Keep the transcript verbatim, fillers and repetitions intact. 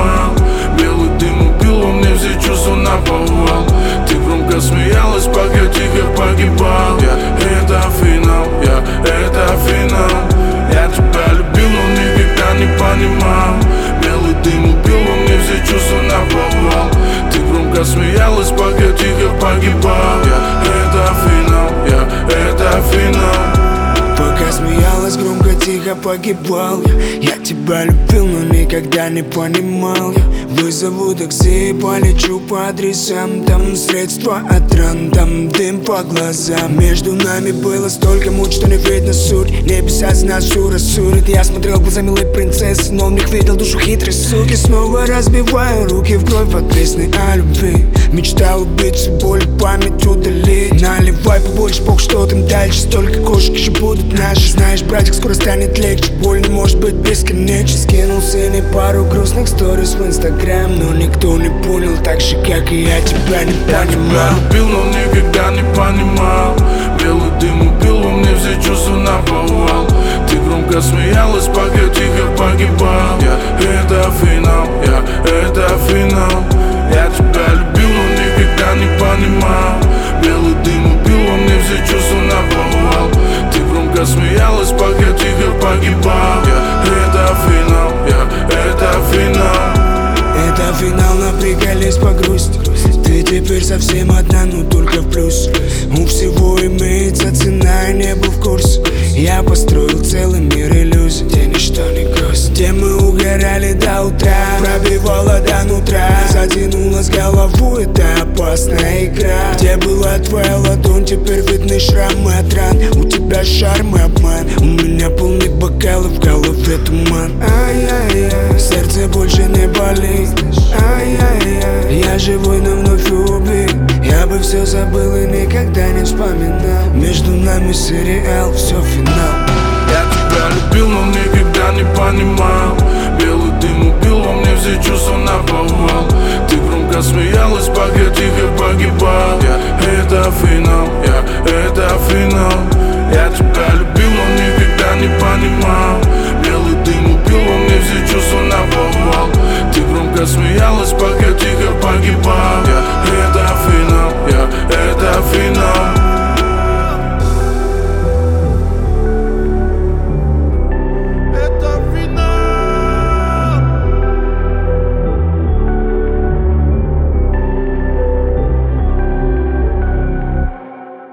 понимал. Белый дым убил во мне все чувства наповал. Ты громко смеялась, пока тихо погибал. Я это финал, я это финал. Я тебя любил, но никогда не понимал. Белый дым убил во мне все чувства наповал. Ты громко смеялась, пока тихо погибал. Я это финал, я это финал. Пока смеялась, громко, тихо погибал я. Я тебя любил, но никогда не понимал я. Вызову такси, полечу по адресам. Там средства от ран, там дым по глазам. Между нами было столько мук, что не видно суть. Небеса за нас всю рассудят. Я смотрел глаза милой принцессы, но в них видел душу хитрой суки. Снова разбиваю руки в кровь от песни о любви. Мечтал убить боль, память удалить. Наливай побольше, бог, что там дальше. Столько кошек еще будут наши. Знаешь, братик, скоро станет легче. Боль не может быть бесконечной. Скинул сыне пару грустных сториз в инстаграм, но никто не понял, так же, как и я тебя не понимал. Я тебя любил, но никогда не понимал. Белый дым убил во мне все чувства наповал. Ты громко смеялась, пока тихо погибал. Я это финал, я это финал. Я тебя любил, но никогда не понимал. Белый дым убил во мне все чувства наповал. Ты громко смеялась, пока тихо погибал. Я это финал, я это финал. Это финал, напрягались по грусти. Ты теперь совсем одна, но только в плюс. У всего имеется цена, и не был в курсе. Я построил целый мир иллюзий, где ничто не грустно, где мы угорали до утра, пробивала до нутра. Затянулась голову, это опасная игра. Где была твоя ладонь, теперь видны шрамы от ран. У тебя шарм и обман, у меня полный бокал и в голове туман. Ай-яй-яй, сердце больше не болит. Ай-яй-яй, я живой, но вновь убит. Я бы все забыл и никогда не вспоминал. Между нами сериал, все финал. Я тебя любил, но никогда не понимал. Белый дым убил во мне все чувства наповал. Ты громко смеялась, пока тихо погибал. Я это финал, я это финал. Я тебя любил, но никогда не понимал. Белый дым убил во мне все чувства наповал. Ты громко смеялась, пока